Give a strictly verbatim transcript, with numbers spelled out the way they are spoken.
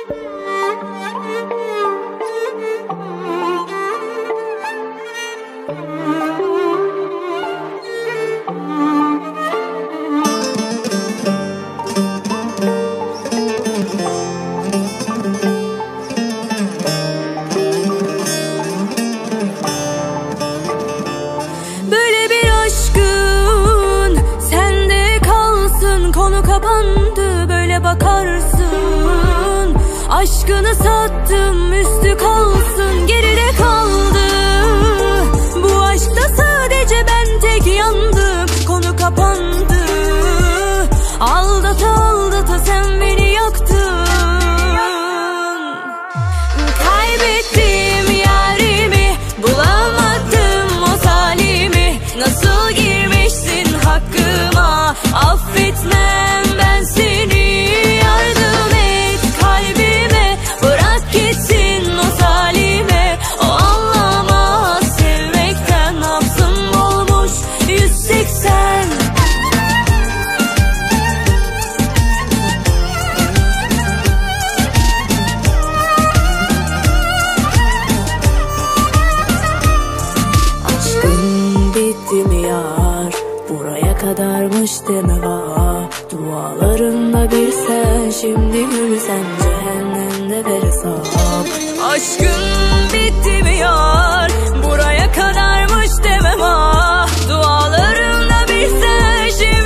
Böyle bir aşkın sende kalsın, konu kapandı, böyle bakarsın. Aşkını sattım, üstü kalsın, geride kaldı. Bu aşkta sadece ben tek yandım, konu kapandı. Aldata aldata sen beni yaktın. Kaybettim yarimi, bulamadım o salimi. Nasıl girmişsin hakkıma, affetmem ben seni. Yardım et kalbime, bırak gitsin o salime. O anlamaz sevmekten, nabzım olmuş yüz seksen. Aşkın bitti mi yar, buraya kadarmış deme var. Dualarında bir sen, şimdi gülsen cehennemde ver hesap. Aşkın bitti mi yar, buraya kadarmış demem ah. Dualarında bir sen, şimdi